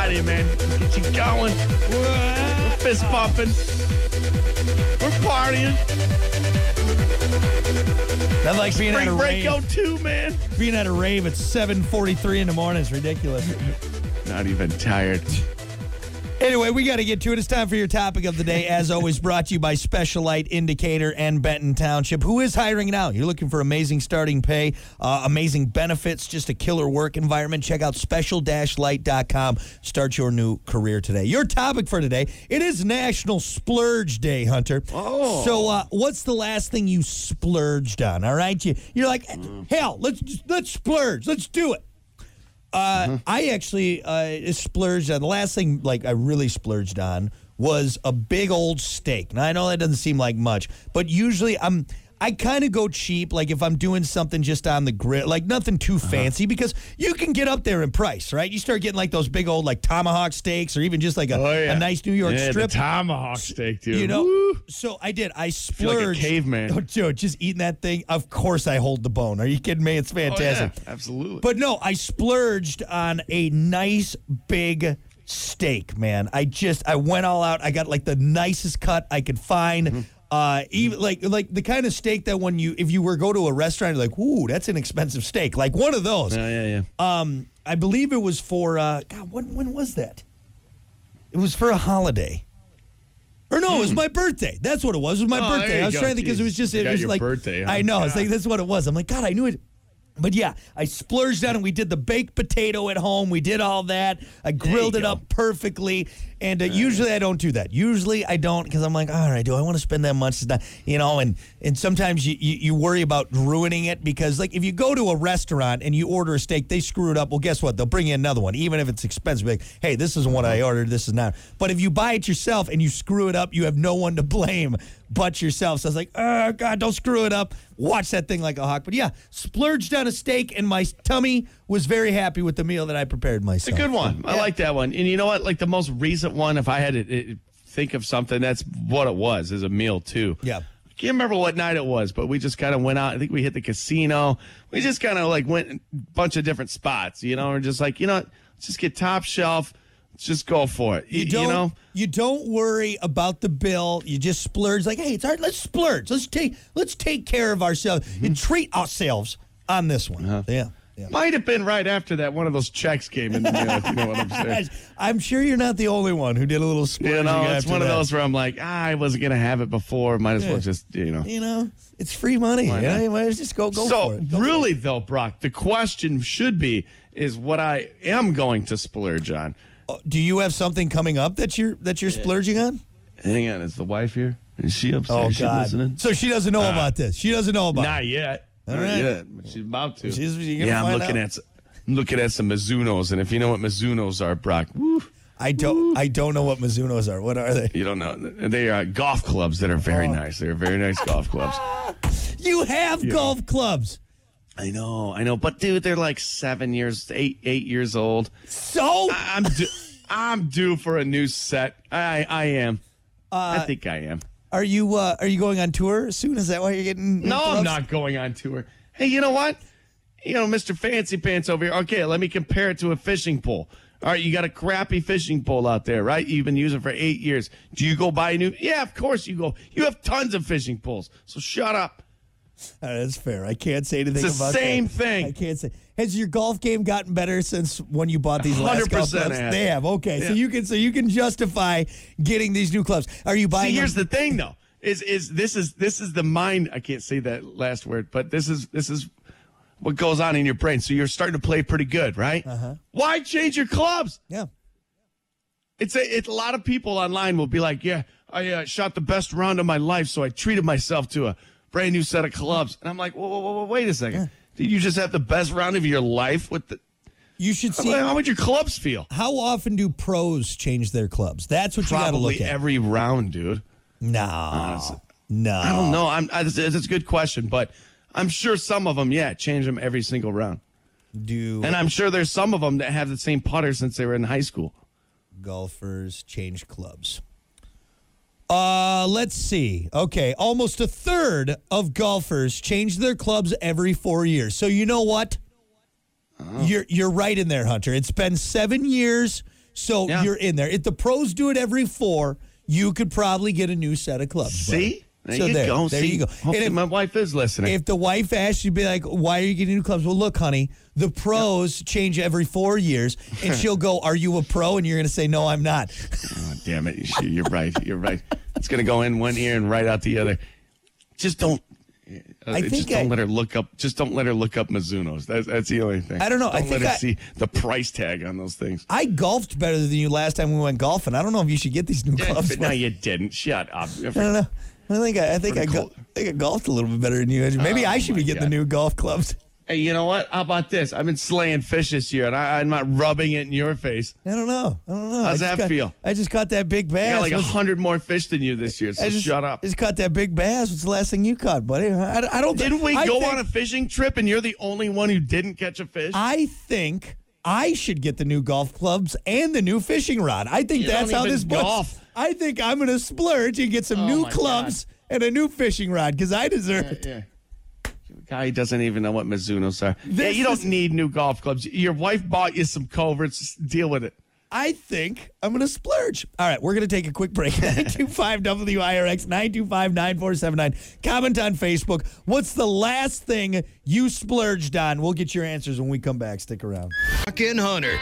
Friday, man. Get you going. We're fist pumping. We're partying. That like being at a Spring break rave. 02, man. Being at a rave at 7:43 in the morning is ridiculous. Not even tired. Anyway, we got to get to it. It's time for your topic of the day. As always, brought to you by Special Light Indicator and Benton Township. Who is hiring now? You're looking for amazing starting pay, amazing benefits, just a killer work environment. Check out special-light.com. Start your new career today. Your topic for today, it is National Splurge Day, Hunter. Oh. So what's the last thing you splurged on, all right? You're like, hell, let's splurge. Let's do it. I actually splurged on, the last thing like I really splurged on was a big old steak. Now, I know that doesn't seem like much, but usually I kind of go cheap, like if I'm doing something just on the grill, like nothing too fancy, because you can get up there in price, right? You start getting like those big old like tomahawk steaks, or even just like a nice New York strip. The tomahawk steak, dude. You know, Woo. so I did. I splurged. Feel like a caveman. Oh, dude, just eating that thing. Of course I hold the bone. Are you kidding me? It's fantastic. Oh, yeah, absolutely. But no, I splurged on a nice big steak, man. I went all out. I got like the nicest cut I could find. Even like the kind of steak that if you were go to a restaurant, you're like, ooh, that's an expensive steak. Like one of those. Yeah. I believe it was for when was that? It was for a holiday. Or no, it was my birthday. That's what it was. It was my birthday. I was trying to think because it was just, it was your like, birthday, huh? I know. It's like, that's what it was. I'm like, God, I knew it. But yeah, I splurged on it. We did the baked potato at home. We did all that. I grilled it up perfectly. And usually I don't do that. Usually I don't, because I'm like, all right, do I want to spend that much? You know, and sometimes you worry about ruining it, because like if you go to a restaurant and you order a steak, they screw it up. Well, guess what? They'll bring you another one, even if it's expensive. Like, hey, this isn't what I ordered. This is not. But if you buy it yourself and you screw it up, you have no one to blame but yourself. So I was like, oh, God, don't screw it up. Watch that thing like a hawk. But yeah, splurged on a steak, and my tummy was very happy with the meal that I prepared myself. It's a good one. I like that one. And you know what? Like the most recent one, if I had to think of something, that's what it was, is a meal too. Yeah. I can't remember what night it was, but we just kind of went out. I think we hit the casino. We just kind of like went a bunch of different spots, you know, and just like, you know, let's just get top shelf. Let's just go for it. You know? You don't worry about the bill. You just splurge. Like, hey, it's all right. Let's splurge. Let's take care of ourselves and treat ourselves on this one. Yeah. Might have been right after that one of those checks came in the mail, if you know what I'm saying. I'm sure you're not the only one who did a little splurging. You know, it's one of that. those where I'm like, I wasn't going to have it before. Might as well just, you know. You know, it's free money. Why not? You might as well just go for it. So, really, though, Brock, the question should be, is what I am going to splurge on. Do you have something coming up that you're splurging on? Hang on, is the wife here? Is she upstairs? Oh, Is she God. listening? So she doesn't know about this. She doesn't know about it. Not yet. All Not right. yet. But she's about to. I'm I'm looking at some Mizunos, and if you know what Mizunos are, Brock, woo, I don't know what Mizunos are. What are they? you don't know. They are golf clubs that are very nice. They're very nice golf clubs. You have golf clubs. I know. But, dude, they're like 8 years old. So? I'm due for a new set. I am. I think I am. Are you going on tour soon? Is that why you're getting? No, I'm not going on tour. Hey, you know what? You know, Mr. Fancy Pants over here. Okay, let me compare it to a fishing pole. All right, you got a crappy fishing pole out there, right? You've been using it for 8 years. Do you go buy a new? Yeah, of course you go. You have tons of fishing poles, so shut up. That's fair. I can't say anything It's the about same that. thing. I can't say. Has your golf game gotten better since when you bought these last golf 100% clubs? has. They have. Okay, Yeah. so you can justify getting these new clubs. Are you buying? See, here's the thing, though. This is the mind. I can't say that last word, but this is what goes on in your brain. So you're starting to play pretty good, right? Why change your clubs? Yeah. It's a lot of people online will be like, yeah, I shot the best round of my life, so I treated myself to a brand new set of clubs. And I'm like, whoa, wait a second. Yeah. Did you just have the best round of your life with the? You should see. How would your clubs feel? How often do pros change their clubs? That's what you got to look at. Probably every round, dude. No. I don't know. It's a good question, but I'm sure some of them, change them every single round. And I'm sure there's some of them that have the same putter since they were in high school. Golfers change clubs. Let's see. Okay, almost a third of golfers change their clubs every 4 years. So you know what? You're right in there, Hunter. It's been 7 years So you're in there. If the pros do it every 4, you could probably get a new set of clubs. See? There you go. There you go. Hopefully if my wife is listening. If the wife asks, you'd be like, why are you getting new clubs? Well, look, honey, the pros change every 4 years. And she'll go, are you a pro? And you're going to say, no, I'm not. Oh, damn it. You're right. You're right. It's going to go in one ear and right out the other. Just don't. Don't let her look up. Just don't let her look up Mizuno's. That's the only thing. I don't know. Don't let her see the price tag on those things. I golfed better than you last time we went golfing. I don't know if you should get these new clubs. But no, you didn't. Shut up. I don't know. I think I golfed a little bit better than you. Maybe I should be getting the new golf clubs. Hey, you know what? How about this? I've been slaying fish this year, and I'm not rubbing it in your face. I don't know. How's that feel? I just caught that big bass. I got like 100 more fish than you this year, so shut up. I just caught that big bass. What's the last thing you caught, buddy? I don't. Didn't we go on a fishing trip, and you're the only one who didn't catch a fish? I think I should get the new golf clubs and the new fishing rod. I think that's how this works. I think I'm going to splurge and get some new clubs and a new fishing rod because I deserve it. Yeah. Guy doesn't even know what Mizuno's are. You don't need new golf clubs. Your wife bought you some culverts. Just deal with it. I think I'm going to splurge. All right, we're going to take a quick break. 925-WIRX, 925-9479. Comment on Facebook. What's the last thing you splurged on? We'll get your answers when we come back. Stick around. Fucking Hunter.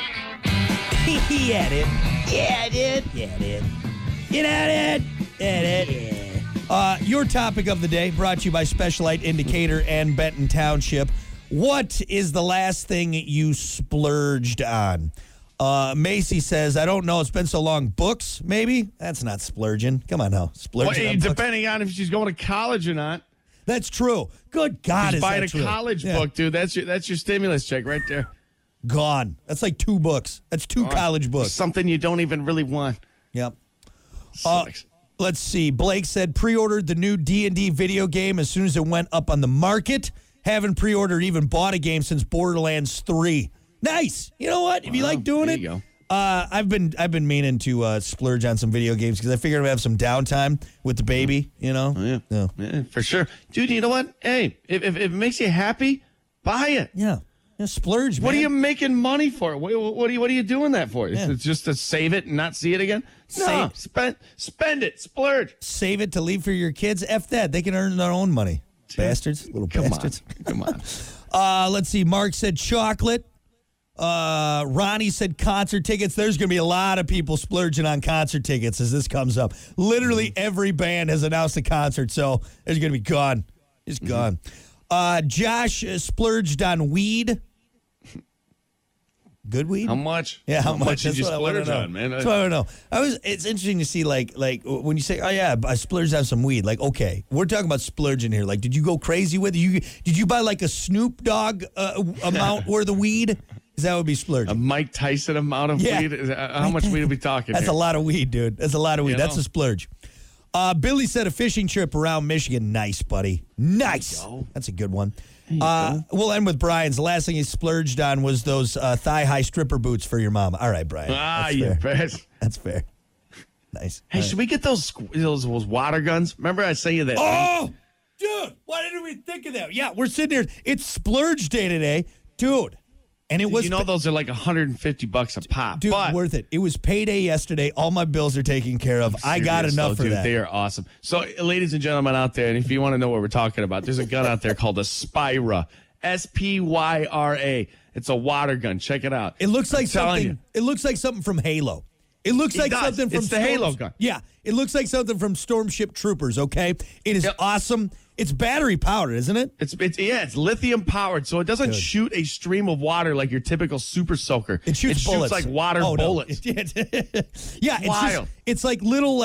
Yeah, dude. Yeah, dude. Yeah, dude. You know, dude. Yeah, dude. Yeah. Your topic of the day brought to you by Specialite Indicator and Benton Township. What is the last thing you splurged on? Macy says, I don't know. It's been so long. Books, maybe? That's not splurging. Come on now. Splurging on depending on if she's going to college or not. That's true. Good God, she's buying a true? college book, dude. That's your stimulus check right there. Gone. That's like 2 books. That's 2 college books. Something you don't even really want. Yep. Sucks. Let's see. Blake said pre-ordered the new D&D video game as soon as it went up on the market. Haven't pre-ordered, even bought a game since Borderlands 3. Nice. You know what? If you like doing it, go. I've been meaning to splurge on some video games because I figured I'd have some downtime with the baby. You know. Oh, yeah, for sure, dude. You know what? Hey, if it makes you happy, buy it. Yeah. Splurge, man. What are you making money for? What are you doing that for? Yeah. It's just to save it and not see it again? No, spend it. Splurge. Save it to leave for your kids. F that. They can earn their own money. Bastards. Little bastards. Come on. Let's see. Mark said chocolate. Ronnie said concert tickets. There's going to be a lot of people splurging on concert tickets as this comes up. Literally every band has announced a concert, so there's going to be gone. It's gone. Josh splurged on weed. Good weed? How much? Yeah, how much did you splurge on, man? That's what I don't know. It's interesting to see, like when you say, oh, yeah, I splurged on some weed. Like, okay, we're talking about splurging here. Like, did you go crazy with it? Did you buy, like, a Snoop Dogg amount worth of weed? Because that would be splurging. A Mike Tyson amount of weed? How much weed are we talking That's here? A lot of weed, dude. That's a lot of weed. That's a splurge. Billy said a fishing trip around Michigan. Nice, buddy. Nice. That's a good one. We'll end with Brian's. The last thing he splurged on was those thigh-high stripper boots for your mom. All right, Brian. You bet. That's fair. Nice. Hey, should we get those water guns? Remember I sent you that? Oh, dude, why didn't we think of that? Yeah, we're sitting here. It's splurge day today. Dude. And it was, those are like $150 a pop. Dude, but worth it. It was payday yesterday. All my bills are taken care of. I got enough for that. They are awesome. So, ladies and gentlemen out there, and if you want to know what we're talking about, there's a gun out there called a Spyra. Spyra. It's a water gun. Check it out. It looks like something. It looks like something from Halo. It looks like something from the Halo gun. Yeah, it looks like something from Storm Ship Troopers. Okay, it is awesome. It's battery powered, isn't it? It's lithium powered, so it doesn't shoot a stream of water like your typical super soaker. It shoots bullets. Like water bullets. Yeah, it's like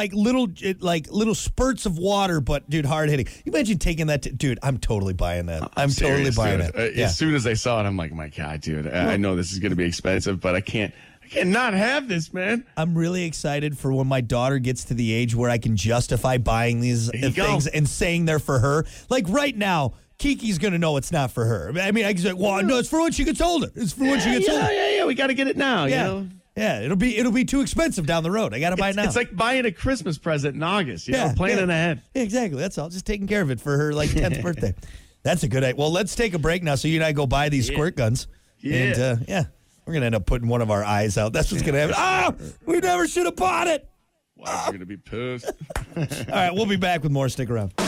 little spurts of water, but dude, hard hitting. You imagine taking that, dude? I'm totally buying that. I'm totally buying it. As soon as I saw it, I'm like, my God, dude, I know this is going to be expensive, but I cannot have this, man. I'm really excited for when my daughter gets to the age where I can justify buying these things and saying they're for her. Like right now, Kiki's going to know it's not for her. I mean, I can say, well, no, it's for when she gets older. It's for when she gets older. Yeah, we got to get it now, you know? Yeah, it'll be too expensive down the road. I got to buy it now. It's like buying a Christmas present in August, planning ahead. Yeah, exactly. That's all. Just taking care of it for her 10th birthday. That's a good idea. Well, let's take a break now so you and I go buy these squirt guns. Yeah. And, We're going to end up putting one of our eyes out. That's what's going to happen. Ah, we never should have bought it. Wow, you're going to be pissed. All right, we'll be back with more. Stick around.